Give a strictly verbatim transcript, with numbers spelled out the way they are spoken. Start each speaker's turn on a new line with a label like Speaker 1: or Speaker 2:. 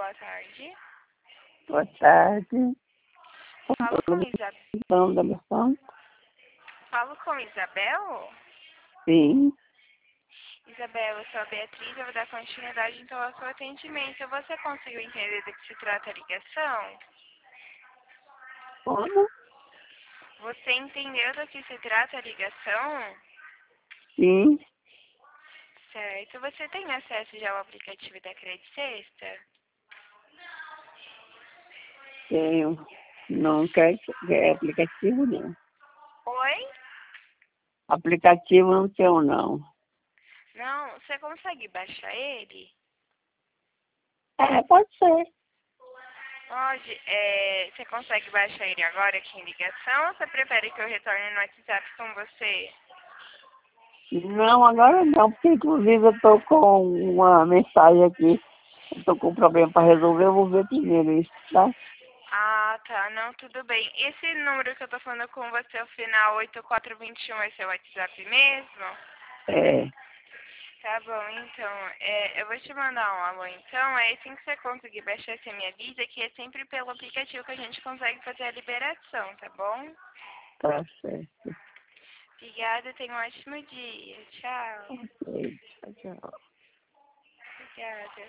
Speaker 1: boa tarde.
Speaker 2: Boa tarde.
Speaker 1: Falo com Isabel.
Speaker 2: Então, da lição?
Speaker 1: Falo com Isabel?
Speaker 2: Sim.
Speaker 1: Isabel, eu sou a Beatriz, eu vou dar continuidade então ao seu atendimento. Você conseguiu entender do que se trata a ligação?
Speaker 2: Como?
Speaker 1: Você entendeu do que se trata a ligação?
Speaker 2: Sim.
Speaker 1: Certo. Você tem acesso já ao aplicativo da Credit Sexta?
Speaker 2: Tenho. Não quer, quer aplicativo, não.
Speaker 1: Oi?
Speaker 2: Aplicativo não tenho, não.
Speaker 1: Não, você consegue baixar ele?
Speaker 2: É, pode ser.
Speaker 1: Pode. É, você consegue baixar ele agora aqui em ligação ou você prefere que eu retorne no WhatsApp com você?
Speaker 2: Não, agora não, porque inclusive eu tô com uma mensagem aqui. Eu tô com um problema para resolver, eu vou ver primeiro isso, tá?
Speaker 1: Ah, tá. Não, tudo bem. Esse número que eu tô falando com você, o final oito quatro dois um, é seu WhatsApp mesmo?
Speaker 2: É,
Speaker 1: Tá bom, então. É, eu vou te mandar um alô, então. É assim que você conseguir baixar, você me avisa que é sempre pelo aplicativo que a gente consegue fazer a liberação, tá bom?
Speaker 2: tá certo.
Speaker 1: Obrigada, tenha um ótimo dia. Tchau.
Speaker 2: Ok, tchau, tchau.
Speaker 1: Obrigada.